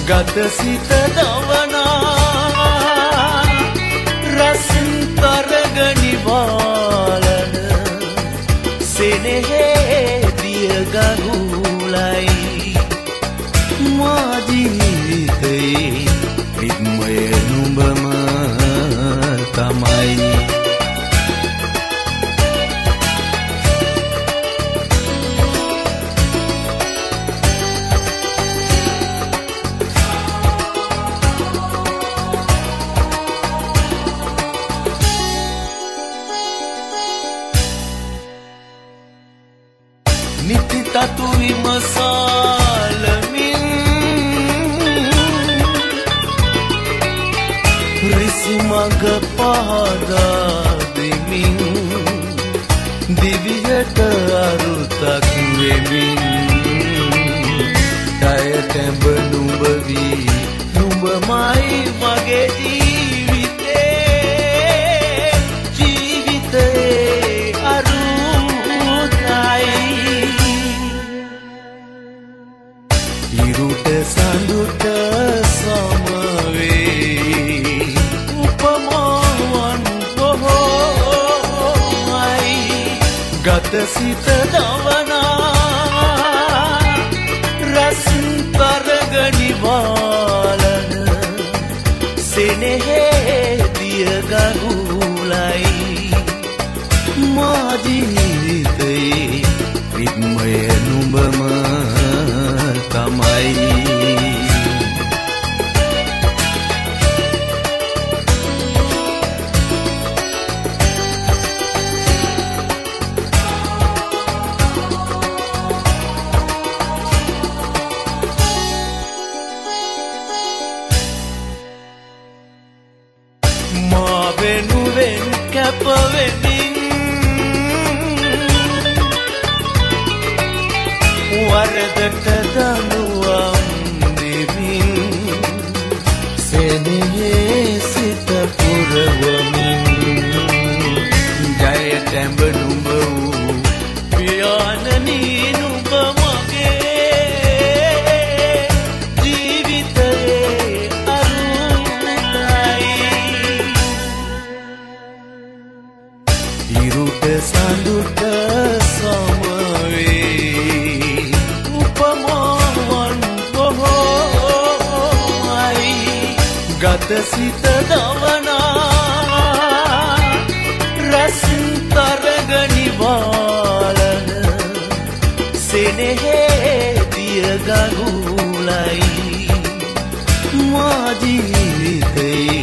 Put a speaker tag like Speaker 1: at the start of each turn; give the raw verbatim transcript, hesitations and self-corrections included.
Speaker 1: ගත සිත දවනා රසින් තරගනි වාලන සෙනෙහේ දිය ගඟුලයි මා ජීවිතේ විස්මය නුඹම තමයි නිති තතු විමසාලමින් රිසි මඟ පහදා දෙමින් දිවියට අරුතක් වෙමින් ඩය තැඹ නුඹ වී නුඹමයි මගේ ජීවිතේ ජීවිතේ අරුතයි ඉරුට සඳුට සමවේ උපමාවන් බොහෝමයි ගත සිත දවනා රසින් තරගනි වාලන සෙනෙහේ දිය ගඟුලයි මා ජීවිතේ විස්මය නුඹම තමයි මා වෙනුවෙන් කැප වෙමින් වරදට දනුවම් දෙමින් සෙනෙහේ සිත පුරවමින් ජය තැඹ නුඹ වූ පියාණනී නුඹ මගේ ජීවිතයේ අරුතයි ඉරුට සඳුට සමවේ ගත සිත දවනා රසින් තරගනි වාලන සෙනෙහේ දිය ගඟුලයි මා ජීවිතේ